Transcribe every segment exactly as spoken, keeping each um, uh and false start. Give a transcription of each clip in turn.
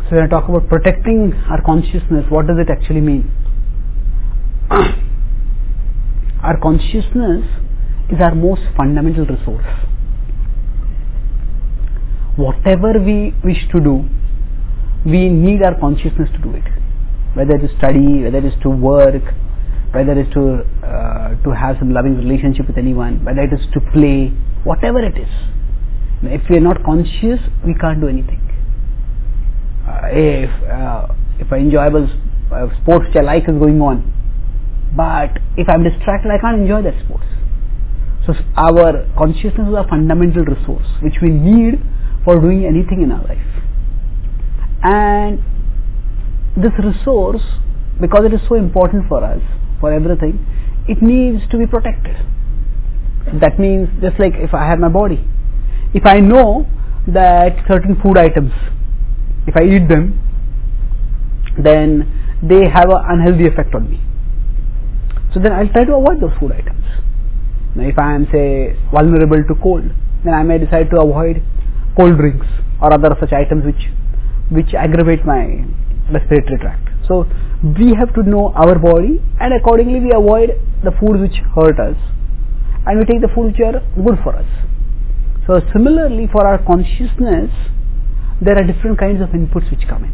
So when I talk about protecting our consciousness, what does it actually mean? Our consciousness is our most fundamental resource. Whatever we wish to do, we need our consciousness to do it. Whether it is study, whether it is to work, whether it is to uh, to have some loving relationship with anyone, whether it is to play, whatever it is. If we are not conscious, we can't do anything. Uh, if uh, if an enjoyable uh, sports which I like is going on, but if I am distracted, I can't enjoy that sports. So our consciousness is a fundamental resource which we need for doing anything in our life. And this resource, because it is so important for us, for everything, it needs to be protected. That means, just like if I have my body, if I know that certain food items, if I eat them, then they have an unhealthy effect on me. So then I'll try to avoid those food items. Now if I am, say, vulnerable to cold, then I may decide to avoid cold drinks or other such items which which aggravate my respiratory tract. So we have to know our body, and accordingly we avoid the foods which hurt us, and we take the foods which are good for us. So similarly, for our consciousness, there are different kinds of inputs which come in.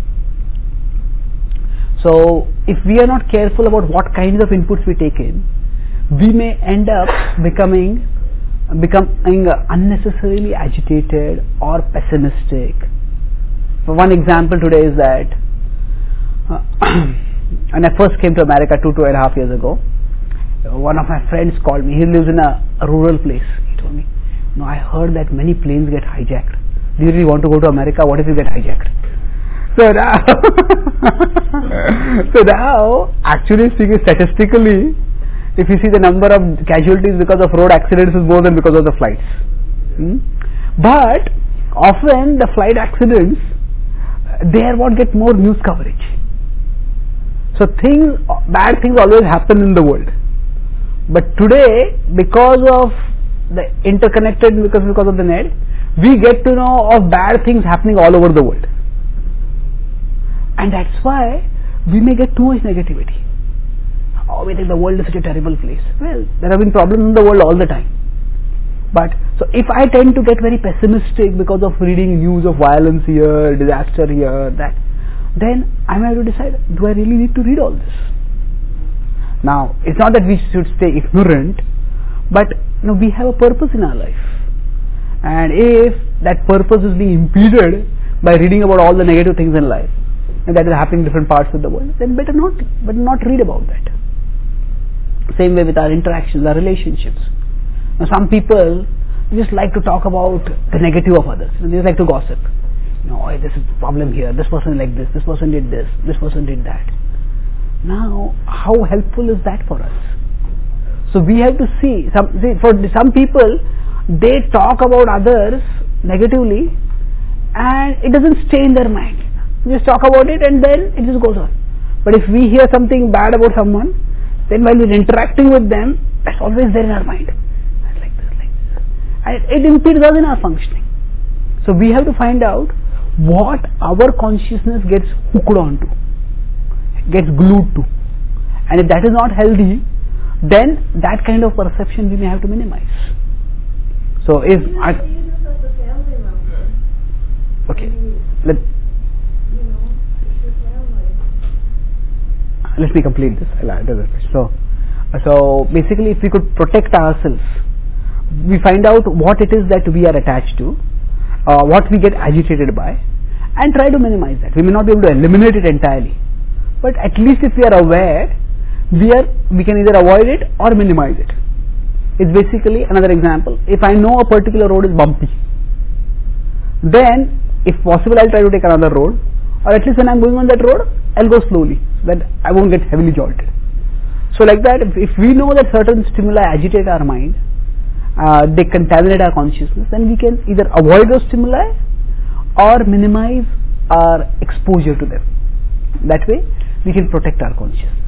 So if we are not careful about what kinds of inputs we take in, we may end up becoming becoming unnecessarily agitated or pessimistic. So one example today is that uh, when I first came to America two, two and a half years ago, one of my friends called me. He lives in a, a rural place. He told me, no, I heard that many planes get hijacked. Do you really want to go to America? What if you get hijacked? So now, so now, actually speaking statistically, if you see the number of casualties because of road accidents is more than because of the flights. Hmm? But often the flight accidents, they are what get more news coverage. So things, bad things always happen in the world. But today, because of the interconnected, because because of the net, we get to know of bad things happening all over the world. And that's why we may get too much negativity. Oh, we think the world is such a terrible place. Well, there have been problems in the world all the time. But, so if I tend to get very pessimistic because of reading news of violence here, disaster here, that, then I may have to decide, do I really need to read all this? Now, it's not that we should stay ignorant, but you know, we have a purpose in our life. And if that purpose is being impeded by reading about all the negative things in life, and that is happening in different parts of the world, then better not, better not read about that. Same way with our interactions, our relationships. Now, some people just like to talk about the negative of others. They just like to gossip. You know, oh, this is a problem here. This person like this. This person did this. This person did that. Now, how helpful is that for us? So we have to see. Some see, for some people, they talk about others negatively, and it doesn't stay in their mind. Just talk about it, and then it just goes on. But if we hear something bad about someone, then while we're interacting with them, that's always there in our mind. Like this, like this. And it impedes us in our functioning. So we have to find out what our consciousness gets hooked onto, gets glued to. And if that is not healthy, then that kind of perception we may have to minimize. So if I, okay, let let me complete this. So, so basically, if we could protect ourselves, we find out what it is that we are attached to, uh, what we get agitated by, and try to minimize that. We may not be able to eliminate it entirely, but at least if we are aware, we are we can either avoid it or minimize it. It's basically another example. If I know a particular road is bumpy, then if possible I'll try to take another road, or at least when I'm going on that road, I'll go slowly so that I won't get heavily jolted. So like that, if, if we know that certain stimuli agitate our mind, uh, they contaminate our consciousness, then we can either avoid those stimuli or minimize our exposure to them. That way we can protect our consciousness.